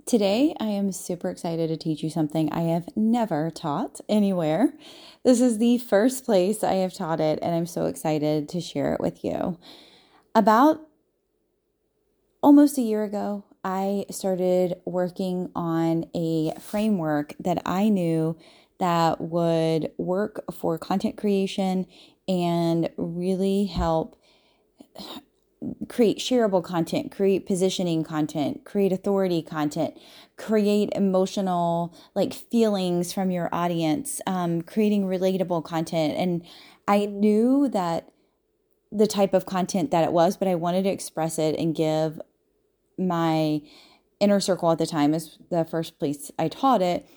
Today, I am super excited to teach you something I have never taught anywhere. This is the first place I have taught it, and I'm so excited to share it with you. About almost a year ago, I started working on a framework that I knew that would work for content creation and really help create shareable content, create positioning content, create authority content, create emotional feelings from your audience, creating relatable content. And I knew that the type of content that it was, but I wanted to express it and give my inner circle at the time, is the first place I taught it,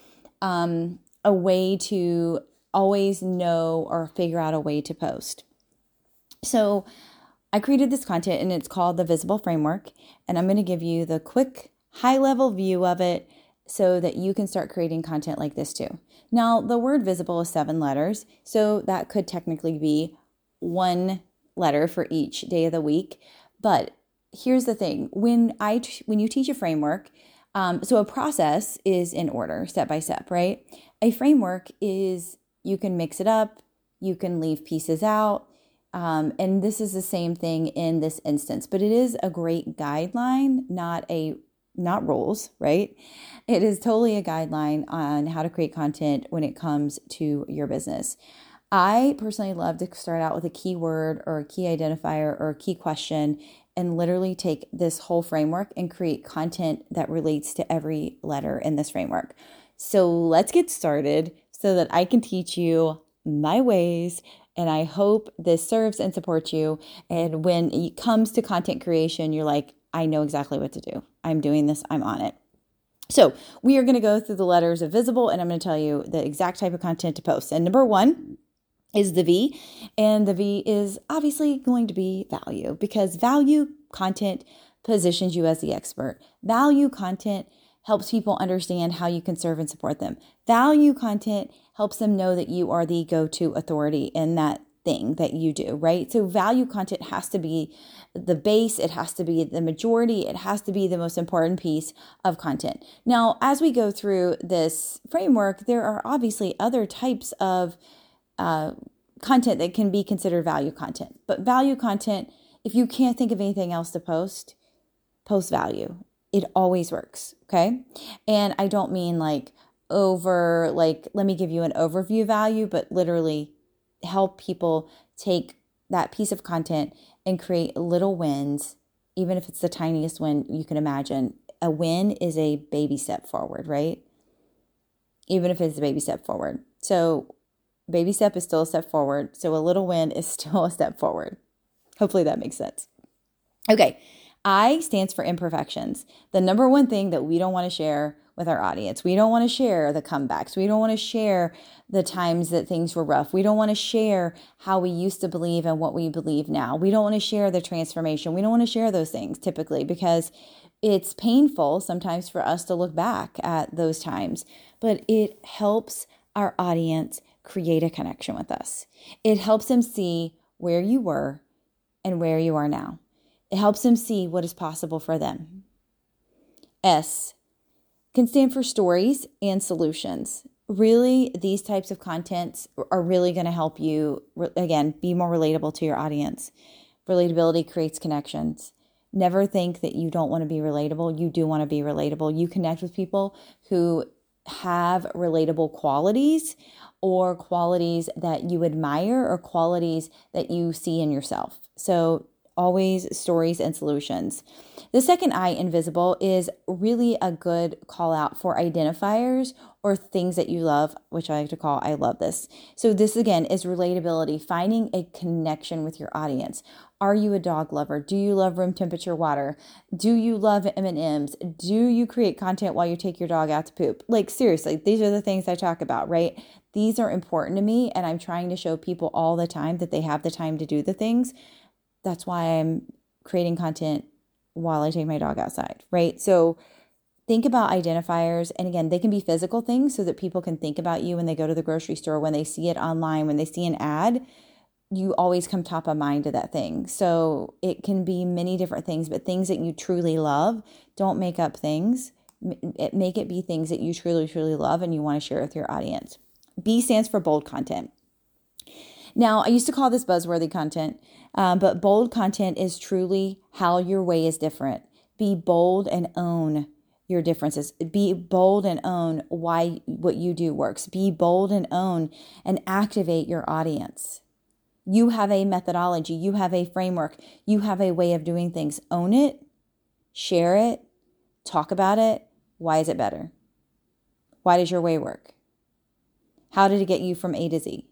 a way to always know or figure out a way to post. So I created this content and it's called the Visible Framework. And I'm going to give you the quick high level view of it so that you can start creating content like this too. Now, the word visible is 7 letters. So that could technically be 1 letter for each day of the week. But here's the thing. When you teach a framework, so a process is in order, step by step, right? A framework is, you can mix it up, you can leave pieces out. And this is the same thing in this instance, but it is a great guideline, not rules, right? It is totally a guideline on how to create content when it comes to your business. I personally love to start out with a keyword or a key identifier or a key question and literally take this whole framework and create content that relates to every letter in this framework. So let's get started so that I can teach you my ways. And I hope this serves and supports you. And when it comes to content creation, you're like, I know exactly what to do. I'm doing this. I'm on it. So we are going to go through the letters of visible, and I'm going to tell you the exact type of content to post. And number 1 is the V. And the V is obviously going to be value, because value content positions you as the expert. Value content helps people understand how you can serve and support them. Value content helps them know that you are the go-to authority in that thing that you do, right? So value content has to be the base. It has to be the majority. It has to be the most important piece of content. Now, as we go through this framework, there are obviously other types of content that can be considered value content. But value content, if you can't think of anything else to post value. It always works, okay? And I don't mean let me give you an overview value, but literally help people take that piece of content and create little wins, even if it's the tiniest win you can imagine. A win is a baby step forward, right? Even if it's a baby step forward. So baby step is still a step forward. So a little win is still a step forward. Hopefully that makes sense. Okay. I stands for imperfections. The number one thing that we don't want to share with our audience. We don't want to share the comebacks. We don't want to share the times that things were rough. We don't want to share how we used to believe and what we believe now. We don't want to share the transformation. We don't want to share those things typically because it's painful sometimes for us to look back at those times, but it helps our audience create a connection with us. It helps them see where you were and where you are now. It helps them see what is possible for them. S can stand for stories and solutions. Really, these types of contents are really going to help you, again, be more relatable to your audience. Relatability creates connections. Never think that you don't want to be relatable. You do want to be relatable. You connect with people who have relatable qualities or qualities that you admire or qualities that you see in yourself. So always stories and solutions. The second I, invisible, is really a good call out for identifiers or things that you love, which I like to call I love this. So this again is relatability, finding a connection with your audience. Are you a dog lover? Do you love room temperature water? Do you love M&Ms? Do you create content while you take your dog out to poop? Seriously, these are the things I talk about, right? These are important to me, and I'm trying to show people all the time that they have the time to do the things. That's why I'm creating content while I take my dog outside, right? So think about identifiers. And again, they can be physical things so that people can think about you when they go to the grocery store, when they see it online, when they see an ad, you always come top of mind to that thing. So it can be many different things, but things that you truly love. Don't make up things. Make it be things that you truly, truly love and you want to share with your audience. B stands for bold content. Now, I used to call this buzzworthy content, but bold content is truly how your way is different. Be bold and own your differences. Be bold and own why what you do works. Be bold and own and activate your audience. You have a methodology. You have a framework. You have a way of doing things. Own it, share it, talk about it. Why is it better? Why does your way work? How did it get you from A to Z?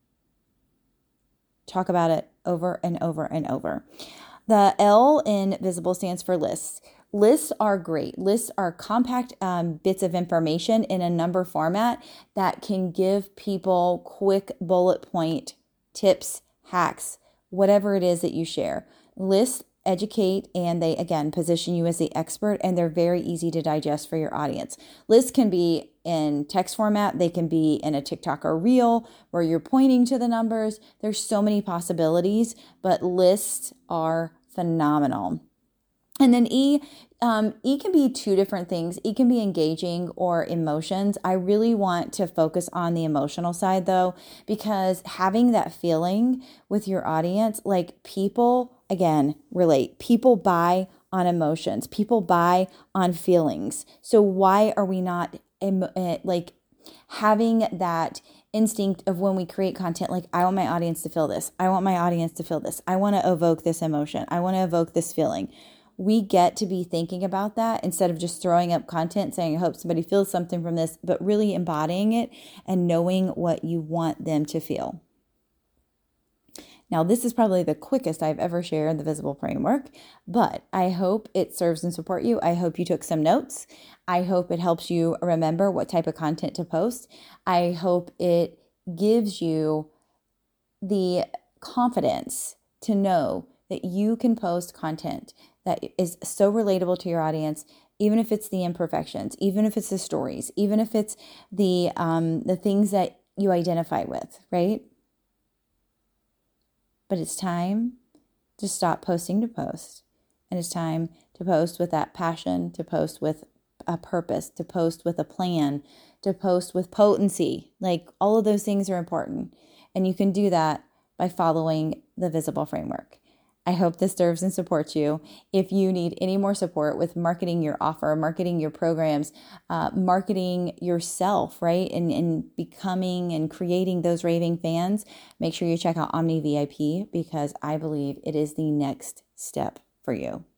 Talk about it over and over and over. The L in visible stands for lists. Lists are great. Lists are compact bits of information in a number format that can give people quick bullet point tips, hacks, whatever it is that you share. Lists educate and they, again, position you as the expert, and they're very easy to digest for your audience. Lists can be in text format. They can be in a TikTok or Reel where you're pointing to the numbers. There's so many possibilities, but lists are phenomenal. And then E can be two different things. E can be engaging or emotions. I really want to focus on the emotional side though, because having that feeling with your audience, like people, again, relate. People buy on emotions. People buy on feelings. So why are we not like having that instinct of when we create content, like I want my audience to feel this. I want my audience to feel this. I want to evoke this emotion. I want to evoke this feeling. We get to be thinking about that instead of just throwing up content saying, I hope somebody feels something from this, but really embodying it and knowing what you want them to feel. Now, this is probably the quickest I've ever shared the Visible Framework, but I hope it serves and support you. I hope you took some notes. I hope it helps you remember what type of content to post. I hope it gives you the confidence to know that you can post content that is so relatable to your audience, even if it's the imperfections, even if it's the stories, even if it's the things that you identify with, right? But it's time to stop posting to post. And it's time to post with that passion, to post with a purpose, to post with a plan, to post with potency. Like all of those things are important. And you can do that by following the Visible Framework. I hope this serves and supports you. If you need any more support with marketing your offer, marketing your programs, marketing yourself, right? And becoming and creating those raving fans, make sure you check out Omni VIP because I believe it is the next step for you.